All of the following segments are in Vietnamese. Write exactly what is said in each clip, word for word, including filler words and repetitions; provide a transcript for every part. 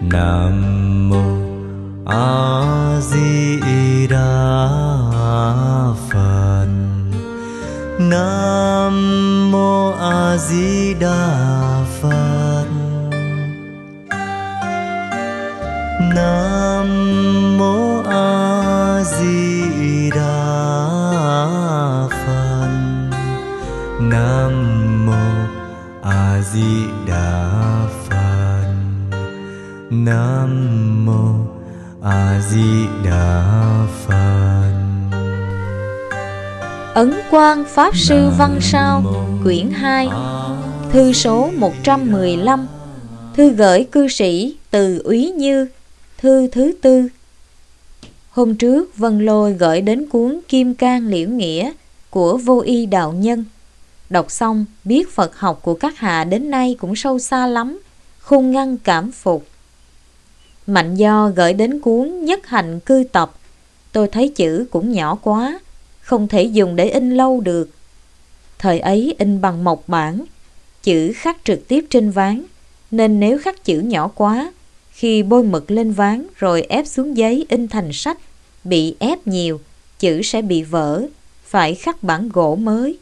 Nam mô A Di Đà Phật. Nam mô A Di Đà Phật. Nam mô A Di Đà Phật. Nam mô A Di Đà Phật. Nam mô A Di Đà Phật. Ấn Quang Pháp Sư Văn Sao, quyển hai, thư số một trăm mười lăm, thư gửi cư sĩ Từ Úy Như, thư thứ tư. Hôm trước Vân Lôi gửi đến cuốn Kim Cang Liễu Nghĩa của Vô Y Đạo Nhân. Đọc xong biết Phật học của các hạ đến nay cũng sâu xa lắm, khôn ngăn cảm phục. Mạnh Do gửi đến cuốn Nhất Hạnh Cư Tập. Tôi thấy chữ cũng nhỏ quá, không thể dùng để in lâu được. Thời ấy in bằng mộc bản, chữ khắc trực tiếp trên ván, nên nếu khắc chữ nhỏ quá, khi bôi mực lên ván rồi ép xuống giấy in thành sách, bị ép nhiều, chữ sẽ bị vỡ, phải khắc bản gỗ mới.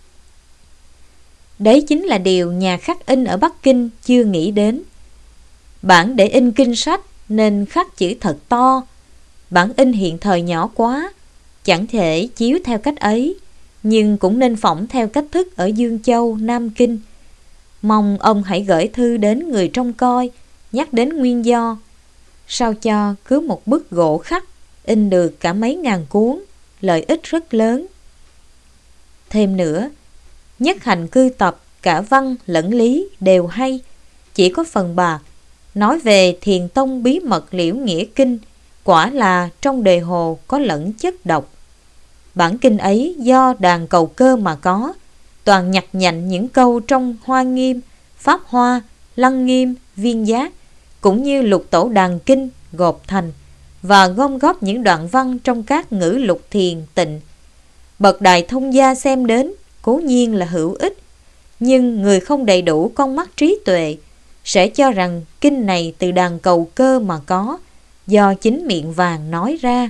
Đấy chính là điều nhà khắc in ở Bắc Kinh chưa nghĩ đến. Bản để in kinh sách nên khắc chữ thật to. Bản in hiện thời nhỏ quá, chẳng thể chiếu theo cách ấy, nhưng cũng nên phỏng theo cách thức ở Dương Châu, Nam Kinh. Mong ông hãy gửi thư đến người trông coi, nhắc đến nguyên do, sao cho cứ một bức gỗ khắc in được cả mấy ngàn cuốn, lợi ích rất lớn. Thêm nữa, Nhất Hạnh Cư Tập cả văn lẫn lý đều hay, chỉ có phần bạc nói về Thiền Tông bí mật Liễu Nghĩa Kinh, quả là trong đề hồ có lẫn chất độc. Bản kinh ấy do Đàn Cầu Cơ mà có, toàn nhặt nhạnh những câu trong Hoa Nghiêm, Pháp Hoa, Lăng Nghiêm, Viên Giác, cũng như Lục Tổ Đàn Kinh gộp thành, và gom góp những đoạn văn trong các ngữ lục thiền tịnh. Bậc đại thông gia xem đến cố nhiên là hữu ích, nhưng người không đầy đủ con mắt trí tuệ sẽ cho rằng kinh này từ Đàn Cầu Cơ mà có, do chính miệng vàng nói ra.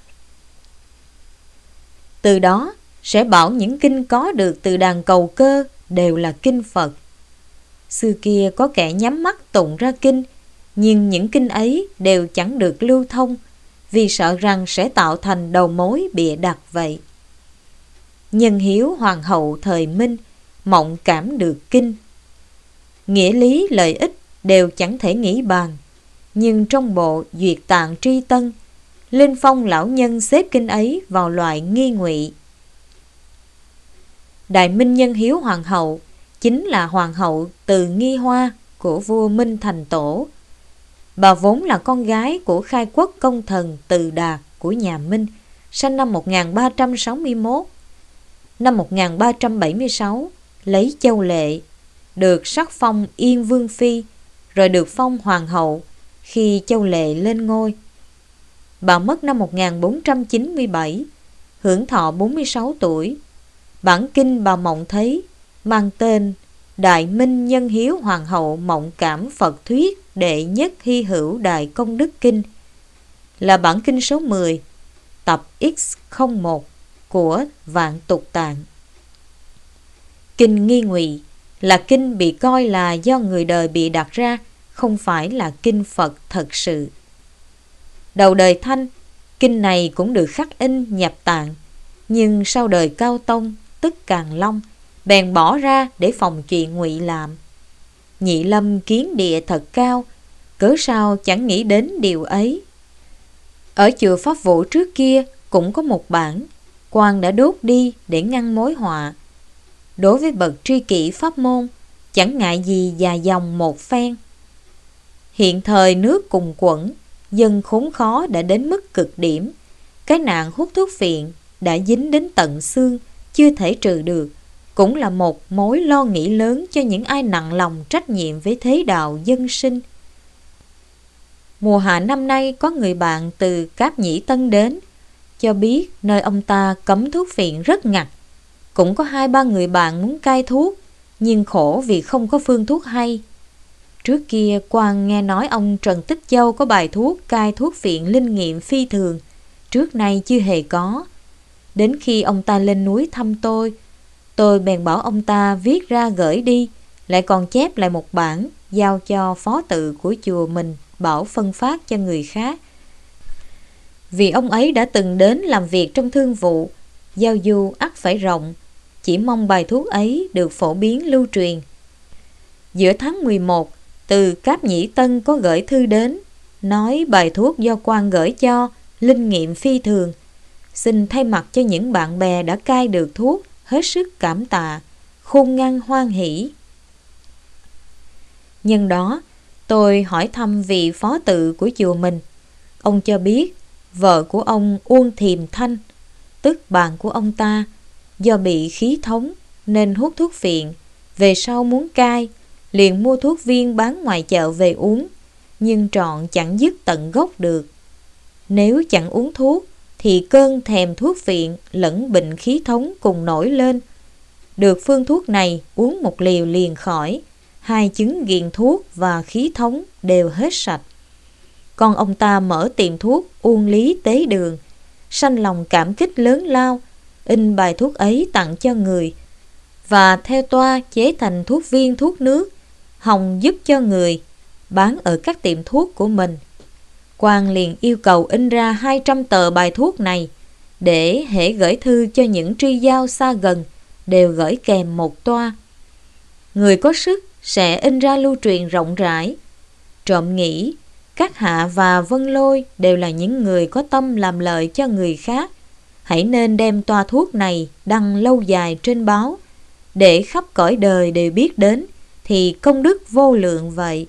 Từ đó sẽ bảo những kinh có được từ Đàn Cầu Cơ đều là kinh Phật. Xưa kia có kẻ nhắm mắt tụng ra kinh, nhưng những kinh ấy đều chẳng được lưu thông, vì sợ rằng sẽ tạo thành đầu mối bịa đặt vậy. Nhân Hiếu Hoàng hậu thời Minh mộng cảm được kinh. Nghĩa lý lợi ích đều chẳng thể nghĩ bàn, nhưng trong bộ Duyệt Tạng Tri Tân, Linh Phong lão nhân xếp kinh ấy vào loại nghi ngụy. Đại Minh Nhân Hiếu Hoàng hậu chính là hoàng hậu từ Nghi Hoa của vua Minh Thành Tổ. Bà vốn là con gái của khai quốc công thần Từ Đạt của nhà Minh, sinh năm một nghìn ba trăm sáu mươi mốt. Năm một nghìn ba trăm bảy mươi sáu lấy Châu Lệ, được sắc phong Yên Vương Phi, rồi được phong hoàng hậu khi Châu Lệ lên ngôi. Bà mất năm một nghìn bốn trăm chín mươi bảy, hưởng thọ bốn mươi sáu tuổi. Bản kinh bà mộng thấy mang tên Đại Minh Nhân Hiếu Hoàng hậu mộng cảm Phật thuyết đệ nhất hy hữu đại công đức kinh, là bản kinh số mười, tập X không một của Vạn Tục Tạng. Kinh nghi ngụy là kinh bị coi là do người đời bị đặt ra, không phải là kinh Phật thật sự. Đầu đời Thanh, kinh này cũng được khắc in nhập tạng, nhưng sau đời Cao Tông tức Càn Long bèn bỏ ra để phòng chuyện ngụy làm. Nhị Lâm kiến địa thật cao, cớ sao chẳng nghĩ đến điều ấy. Ở chùa Pháp Vũ trước kia cũng có một bản, quan đã đốt đi để ngăn mối họa. Đối với bậc tri kỷ pháp môn, chẳng ngại gì dài dòng một phen. Hiện thời nước cùng quẫn, dân khốn khó đã đến mức cực điểm. Cái nạn hút thuốc phiện đã dính đến tận xương, chưa thể trừ được, cũng là một mối lo nghĩ lớn cho những ai nặng lòng trách nhiệm với thế đạo dân sinh. Mùa hạ năm nay có người bạn từ Cáp Nhĩ Tân đến, cho biết nơi ông ta cấm thuốc phiện rất ngặt. Cũng có hai ba người bạn muốn cai thuốc, nhưng khổ vì không có phương thuốc hay. Trước kia quan nghe nói ông Trần Tích Châu có bài thuốc cai thuốc phiện linh nghiệm phi thường, trước nay chưa hề có. Đến khi ông ta lên núi thăm tôi, tôi bèn bảo ông ta viết ra gửi đi, lại còn chép lại một bản giao cho phó tự của chùa mình bảo phân phát cho người khác. Vì ông ấy đã từng đến làm việc trong thương vụ, giao du ắt phải rộng, chỉ mong bài thuốc ấy được phổ biến lưu truyền. Giữa tháng mười một, từ Cáp Nhĩ Tân có gửi thư đến, nói bài thuốc do quan gửi cho, linh nghiệm phi thường. Xin thay mặt cho những bạn bè đã cai được thuốc, hết sức cảm tạ, khôn ngăn hoan hỷ. Nhân đó, tôi hỏi thăm vị phó tự của chùa mình. Ông cho biết, vợ của ông Uông Thiềm Thanh, tức bạn của ông ta, do bị khí thống nên hút thuốc phiện, về sau muốn cai, liền mua thuốc viên bán ngoài chợ về uống, nhưng trọn chẳng dứt tận gốc được. Nếu chẳng uống thuốc, thì cơn thèm thuốc phiện lẫn bệnh khí thống cùng nổi lên. Được phương thuốc này uống một liều liền khỏi, hai chứng ghiền thuốc và khí thống đều hết sạch. Còn ông ta mở tiệm thuốc Uông Lý Tế Đường, sanh lòng cảm kích lớn lao, in bài thuốc ấy tặng cho người, và theo toa chế thành thuốc viên thuốc nước, hòng giúp cho người, bán ở các tiệm thuốc của mình. Quan liền yêu cầu in ra hai trăm tờ bài thuốc này, để hễ gửi thư cho những tri giao xa gần, đều gửi kèm một toa. Người có sức sẽ in ra lưu truyền rộng rãi. Trộm nghĩ, các Hạ và Vân Lôi đều là những người có tâm làm lợi cho người khác. Hãy nên đem toa thuốc này đăng lâu dài trên báo, để khắp cõi đời đều biết đến, thì công đức vô lượng vậy.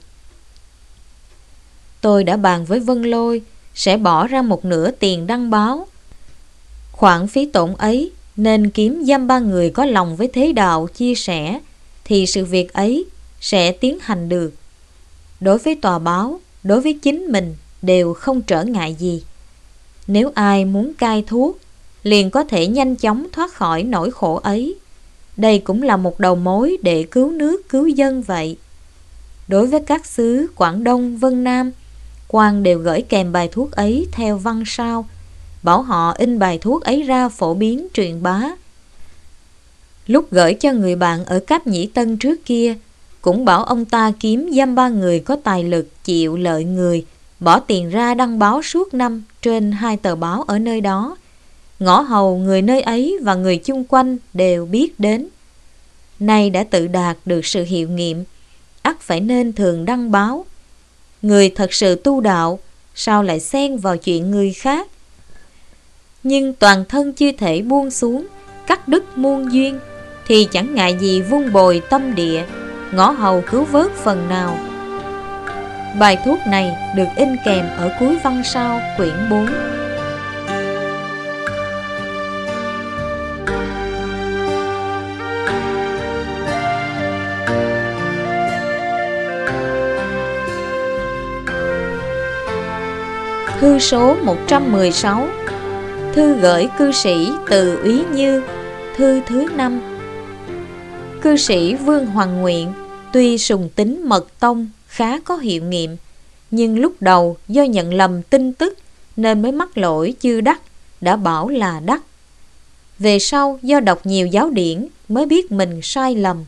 Tôi đã bàn với Vân Lôi sẽ bỏ ra một nửa tiền đăng báo. Khoản phí tổn ấy nên kiếm dăm ba người có lòng với thế đạo chia sẻ, thì sự việc ấy sẽ tiến hành được. Đối với tòa báo, đối với chính mình đều không trở ngại gì. Nếu ai muốn cai thuốc, liền có thể nhanh chóng thoát khỏi nỗi khổ ấy. Đây cũng là một đầu mối để cứu nước cứu dân vậy. Đối với các xứ Quảng Đông, Vân Nam, quan đều gửi kèm bài thuốc ấy theo văn sao, bảo họ in bài thuốc ấy ra phổ biến truyền bá. Lúc gửi cho người bạn ở Cáp Nhĩ Tân trước kia, cũng bảo ông ta kiếm dăm ba người có tài lực chịu lợi người, bỏ tiền ra đăng báo suốt năm trên hai tờ báo ở nơi đó. Ngõ hầu người nơi ấy và người chung quanh đều biết đến. Nay đã tự đạt được sự hiệu nghiệm, ắt phải nên thường đăng báo. Người thật sự tu đạo, sao lại xen vào chuyện người khác? Nhưng toàn thân chưa thể buông xuống, cắt đứt muôn duyên, thì chẳng ngại gì vun bồi tâm địa, ngõ hầu cứu vớt phần nào. Bài thuốc này được in kèm ở cuối văn sao quyển bốn. Thư số một trăm mười sáu. Thư gửi cư sĩ từ Úy Như. Thư thứ năm. Cư sĩ Vương Hoàng Nguyện tuy sùng tín mật tông khá có hiệu nghiệm, nhưng lúc đầu do nhận lầm tin tức nên mới mắc lỗi chư đắc, đã bảo là đắc. Về sau do đọc nhiều giáo điển mới biết mình sai lầm.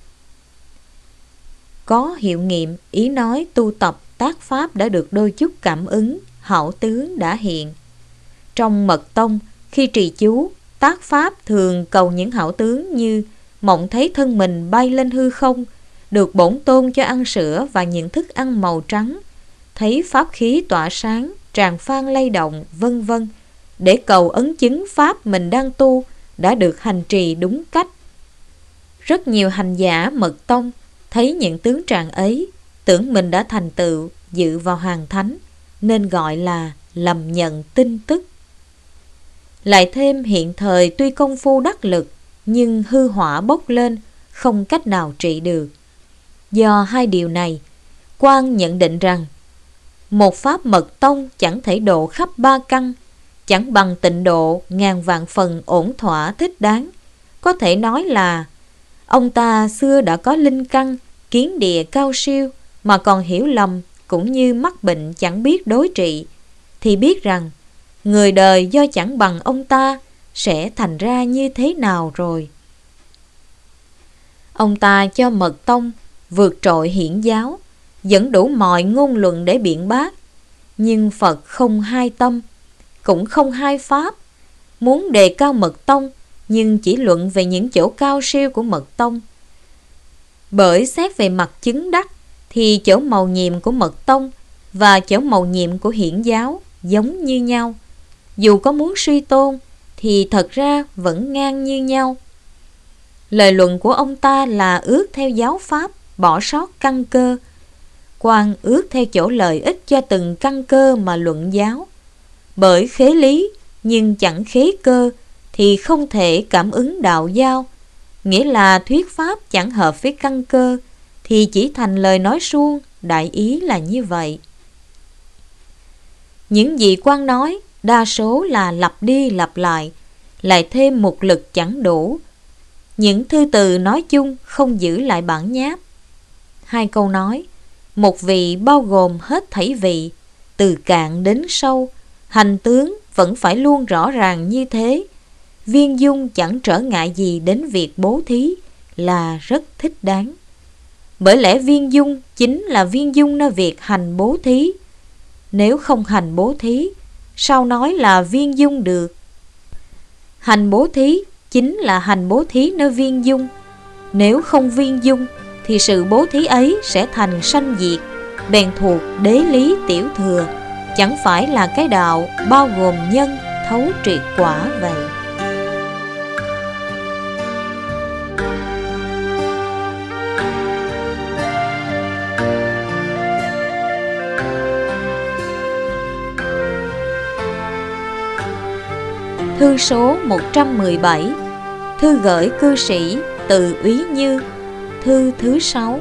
Có hiệu nghiệm, ý nói tu tập tác pháp đã được đôi chút cảm ứng, hảo tướng đã hiện. Trong mật tông, khi trì chú, tác pháp thường cầu những hảo tướng như mộng thấy thân mình bay lên hư không, được bổn tôn cho ăn sữa và những thức ăn màu trắng, thấy pháp khí tỏa sáng, tràn phan lay động, vân vân, để cầu ấn chứng pháp mình đang tu đã được hành trì đúng cách. Rất nhiều hành giả mật tông thấy những tướng trạng ấy, tưởng mình đã thành tựu, dự vào hàng thánh, nên gọi là lầm nhận tin tức. Lại thêm hiện thời tuy công phu đắc lực, nhưng hư hỏa bốc lên, không cách nào trị được. Do hai điều này, quan nhận định rằng một pháp mật tông chẳng thể độ khắp ba căn, chẳng bằng tịnh độ ngàn vạn phần ổn thỏa thích đáng. Có thể nói là ông ta xưa đã có linh căn, kiến địa cao siêu, mà còn hiểu lầm cũng như mắc bệnh chẳng biết đối trị, thì biết rằng người đời do chẳng bằng ông ta sẽ thành ra như thế nào rồi. Ông ta cho Mật Tông vượt trội Hiển giáo, vẫn đủ mọi ngôn luận để biện bác, nhưng Phật không hai tâm, cũng không hai pháp, muốn đề cao Mật Tông nhưng chỉ luận về những chỗ cao siêu của Mật Tông. Bởi xét về mặt chứng đắc thì chỗ mầu nhiệm của Mật Tông và chỗ mầu nhiệm của Hiển giáo giống như nhau, dù có muốn suy tôn thì thật ra vẫn ngang như nhau. Lời luận của ông ta là ước theo giáo pháp, bỏ sót căn cơ. Quan ước theo chỗ lợi ích cho từng căn cơ mà luận giáo. Bởi khế lý nhưng chẳng khế cơ thì không thể cảm ứng đạo giao, nghĩa là thuyết pháp chẳng hợp với căn cơ thì chỉ thành lời nói suông, đại ý là như vậy. Những gì Quan nói đa số là lặp đi lặp lại, lại thêm một lực chẳng đủ. Những thư từ nói chung không giữ lại bản nháp. Hai câu nói, một vị bao gồm hết thảy vị, từ cạn đến sâu, hành tướng vẫn phải luôn rõ ràng như thế. Viên dung chẳng trở ngại gì đến việc bố thí là rất thích đáng. Bởi lẽ viên dung chính là viên dung nơi việc hành bố thí. Nếu không hành bố thí, sao nói là viên dung được? Hành bố thí chính là hành bố thí nơi viên dung. Nếu không viên dung thì sự bố thí ấy sẽ thành sanh diệt, bèn thuộc đế lý tiểu thừa, chẳng phải là cái đạo bao gồm nhân thấu triệt quả vậy. Thư số một trăm mười bảy, thư gửi cư sĩ từ Úy Như, thư thứ sáu.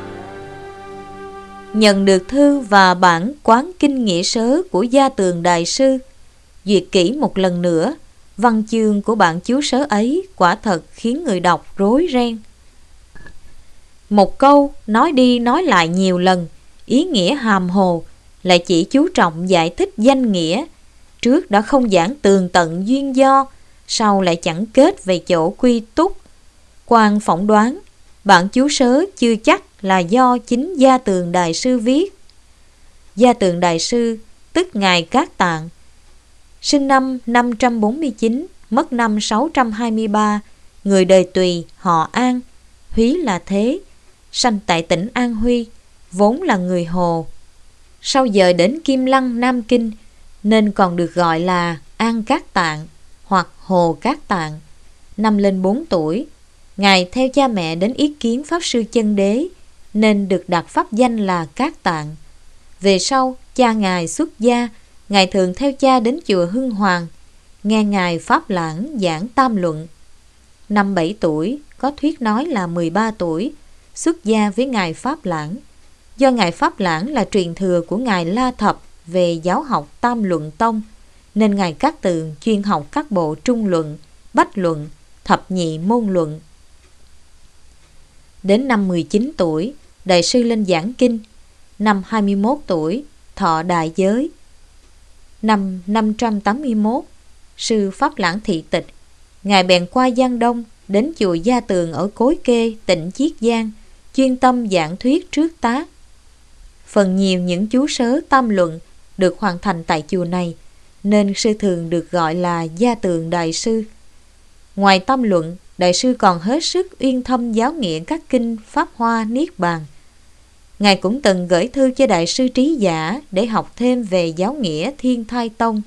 Nhận được thư và bản Quán Kinh Nghĩa Sớ của Gia Tường Đại Sư, duyệt kỹ một lần nữa, văn chương của bản chú sớ ấy quả thật khiến người đọc rối ren. Một câu nói đi nói lại nhiều lần, ý nghĩa hàm hồ, lại chỉ chú trọng giải thích danh nghĩa. Trước đã không giảng tường tận duyên do, sau lại chẳng kết về chỗ quy túc. Quan phỏng đoán, bản chú sớ chưa chắc là do chính Gia Tường Đại Sư viết. Gia Tường Đại Sư, tức Ngài Cát Tạng, sinh năm năm trăm bốn mươi chín, mất năm sáu trăm hai mươi ba, người đời Tùy, họ An, húy là Thế, sanh tại tỉnh An Huy, vốn là người Hồ. Sau dời đến Kim Lăng, Nam Kinh, nên còn được gọi là An Cát Tạng hoặc Hồ Cát Tạng. Năm lên bốn tuổi, Ngài theo cha mẹ đến ý kiến Pháp Sư Chân Đế, nên được đặt pháp danh là Cát Tạng. Về sau, cha Ngài xuất gia, Ngài thường theo cha đến chùa Hưng Hoàng, nghe Ngài Pháp Lãng giảng Tam Luận. Năm bảy tuổi, có thuyết nói là mười ba tuổi, xuất gia với Ngài Pháp Lãng. Do Ngài Pháp Lãng là truyền thừa của Ngài La Thập về giáo học Tam Luận Tông, nên Ngài Cát Tường chuyên học các bộ Trung Luận, Bách Luận, Thập Nhị Môn Luận. Đến năm mười chín tuổi, Đại sư lên giảng kinh. Năm hai mươi mốt tuổi, thọ đại giới. Năm năm trăm tám mươi mốt, sư Pháp Lãng thị tịch. Ngài bèn qua Giang Đông, đến chùa Gia Tường ở Cối Kê, tỉnh Chiết Giang, chuyên tâm giảng thuyết trước tác. Phần nhiều những chú sớ Tam Luận được hoàn thành tại chùa này, nên sư thường được gọi là Gia Tường Đại Sư. Ngoài Tam Luận, Đại sư còn hết sức uyên thâm giáo nghĩa các kinh Pháp Hoa Niết Bàn. Ngài cũng từng gửi thư cho Đại sư Trí Giả để học thêm về giáo nghĩa Thiên Thai Tông.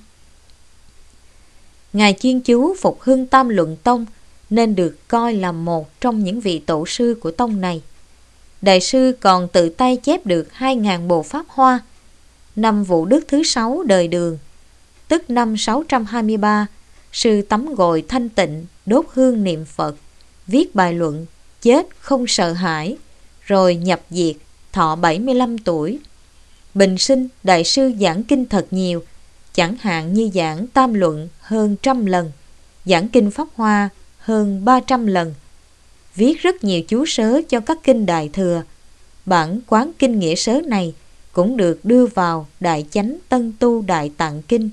Ngài chuyên chú phục hưng Tam Luận Tông, nên được coi là một trong những vị tổ sư của tông này. Đại sư còn tự tay chép được hai nghìn bộ Pháp Hoa. Năm Vũ Đức thứ sáu đời Đường, tức năm sáu trăm hai mươi ba, sư tắm gội thanh tịnh, đốt hương niệm Phật, viết bài luận chết không sợ hãi, rồi nhập diệt, thọ bảy mươi lăm tuổi. Bình sinh, đại sư giảng kinh thật nhiều, chẳng hạn như giảng Tam Luận hơn trăm lần, giảng kinh Pháp Hoa hơn ba trăm lần, viết rất nhiều chú sớ cho các kinh Đại Thừa. bản Quán Kinh Nghĩa Sớ này cũng được đưa vào Đại Chánh Tân Tu Đại Tạng Kinh.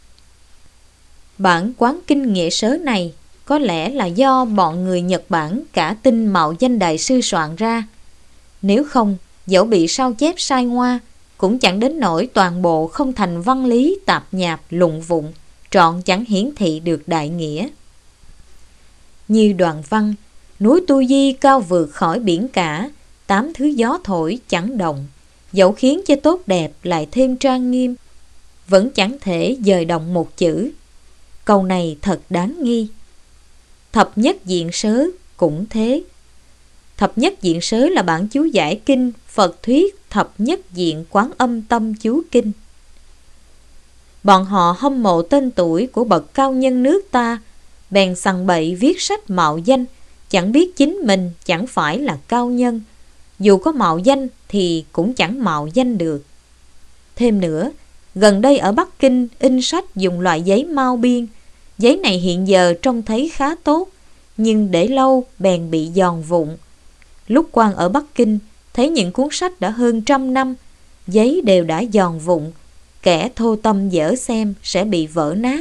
Bản Quán Kinh Nghĩa Sớ này có lẽ là do bọn người Nhật Bản cả tin mạo danh đại sư soạn ra. Nếu không, dẫu bị sao chép sai ngoa, cũng chẳng đến nỗi toàn bộ không thành văn lý tạp nhạp lụng vụng, trọn chẳng hiển thị được đại nghĩa. Như đoạn văn: núi Tu Di cao vượt khỏi biển cả, tám thứ gió thổi chẳng động, dẫu khiến cho tốt đẹp lại thêm trang nghiêm, vẫn chẳng thể dời động một chữ. Câu này thật đáng nghi. Thập nhất diện sớ cũng thế. Thập nhất diện sớ là bản chú giải kinh Phật thuyết thập nhất diện Quán Âm Tâm chú kinh. Bọn họ hâm mộ tên tuổi của bậc cao nhân nước ta, bèn sằng bậy viết sách mạo danh, chẳng biết chính mình chẳng phải là cao nhân. Dù có mạo danh thì cũng chẳng mạo danh được. Thêm nữa, gần đây ở Bắc Kinh in sách dùng loại giấy mao biên. Giấy này hiện giờ trông thấy khá tốt, nhưng để lâu bèn bị giòn vụn. Lúc quan ở Bắc Kinh, thấy những cuốn sách đã hơn trăm năm, giấy đều đã giòn vụn, kẻ thô tâm dở xem sẽ bị vỡ nát.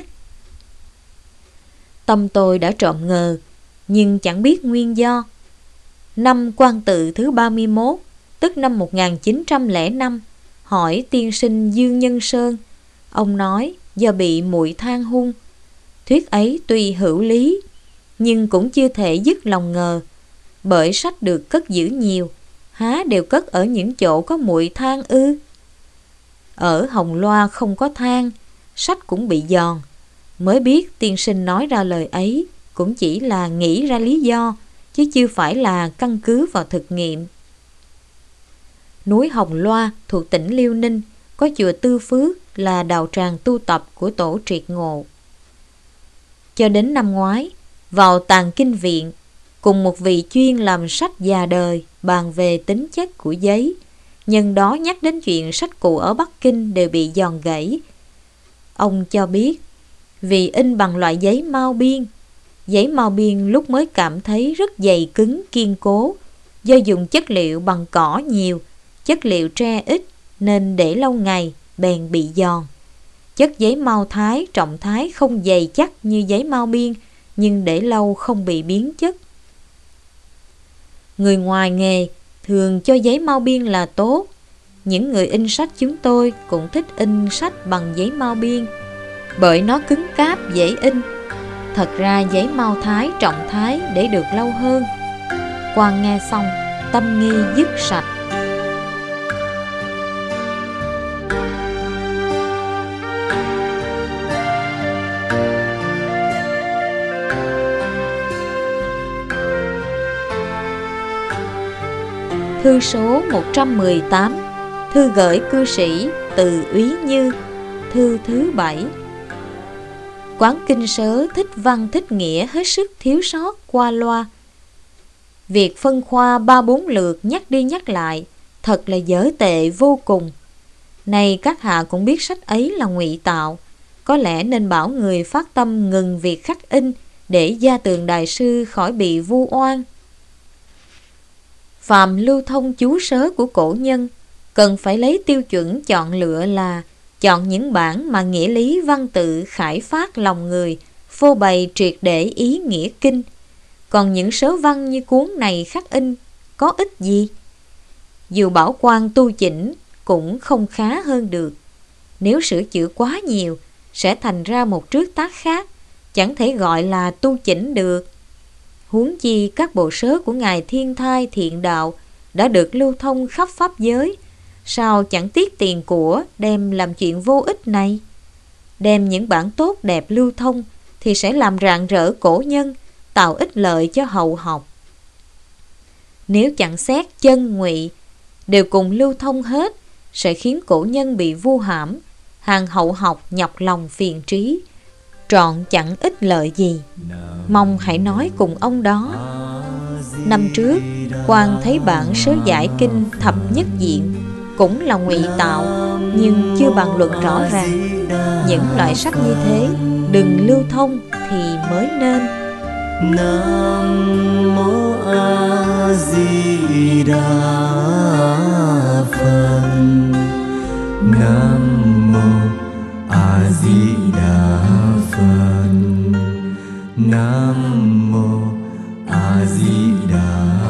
Tâm tôi đã trộm ngờ, nhưng chẳng biết nguyên do. Năm Quan Tự thứ ba mươi mốt, tức năm một nghìn chín trăm lẻ năm, hỏi tiên sinh Dương Nhân Sơn. Ông nói do bị muội than hung. Thuyết ấy tuy hữu lý, nhưng cũng chưa thể dứt lòng ngờ, bởi sách được cất giữ nhiều, há đều cất ở những chỗ có muội than ư? Ở Hồng Loa không có than, sách cũng bị giòn. Mới biết tiên sinh nói ra lời ấy cũng chỉ là nghĩ ra lý do, chứ chưa phải là căn cứ vào thực nghiệm. Núi Hồng Loa thuộc tỉnh Liêu Ninh, có chùa Tư Phước là đạo tràng tu tập của tổ Triệt Ngộ. Cho đến năm ngoái, vào Tàng Kinh Viện, cùng một vị chuyên làm sách già đời bàn về tính chất của giấy, nhân đó nhắc đến chuyện sách cũ ở Bắc Kinh đều bị giòn gãy. Ông cho biết, vì in bằng loại giấy mao biên, giấy mao biên lúc mới cảm thấy rất dày cứng kiên cố, do dùng chất liệu bằng cỏ nhiều, chất liệu tre ít nên để lâu ngày bèn bị giòn. Chất giấy mao thái, trọng thái không dày chắc như giấy mao biên, nhưng để lâu không bị biến chất. Người ngoài nghề thường cho giấy mao biên là tốt. Những người in sách chúng tôi cũng thích in sách bằng giấy mao biên, bởi nó cứng cáp dễ in. Thật ra giấy mao thái, trọng thái để được lâu hơn. Quan nghe xong, tâm nghi dứt sạch. Thư số một trăm mười tám, thư gửi cư sĩ Từ Úy Như, thư thứ bảy. Quán Kinh Sớ thích văn thích nghĩa hết sức thiếu sót qua loa. Việc phân khoa ba bốn lượt nhắc đi nhắc lại thật là dở tệ vô cùng. Này các hạ cũng biết sách ấy là ngụy tạo, có lẽ nên bảo người phát tâm ngừng việc khắc in để Gia Tường Đại Sư khỏi bị vu oan. Phàm lưu thông chú sớ của cổ nhân, cần phải lấy tiêu chuẩn chọn lựa là chọn những bản mà nghĩa lý văn tự khải phát lòng người, phô bày triệt để ý nghĩa kinh. Còn những sớ văn như cuốn này khắc in có ích gì? Dù bảo quan tu chỉnh cũng không khá hơn được. Nếu sửa chữa quá nhiều sẽ thành ra một trước tác khác, chẳng thể gọi là tu chỉnh được. Huống chi các bộ sớ của ngài Thiên Thai Thiện Đạo đã được lưu thông khắp pháp giới, sao chẳng tiếc tiền của đem làm chuyện vô ích này? Đem những bản tốt đẹp lưu thông thì sẽ làm rạng rỡ cổ nhân, tạo ích lợi cho hậu học. Nếu chẳng xét chân ngụy đều cùng lưu thông hết, sẽ khiến cổ nhân bị vu hãm, hàng hậu học nhọc lòng phiền trí, trọn chẳng ích lợi gì. Mong hãy nói cùng ông đó. Năm trước, quan thấy bản sớ giải kinh thập nhất diện cũng là ngụy tạo, nhưng chưa bàn luận rõ ràng. Những loại sách như thế đừng lưu thông thì mới nên. Nam mô A Di Đà Nam Mô A Di Đà Phật. Nam Mô A Di Đà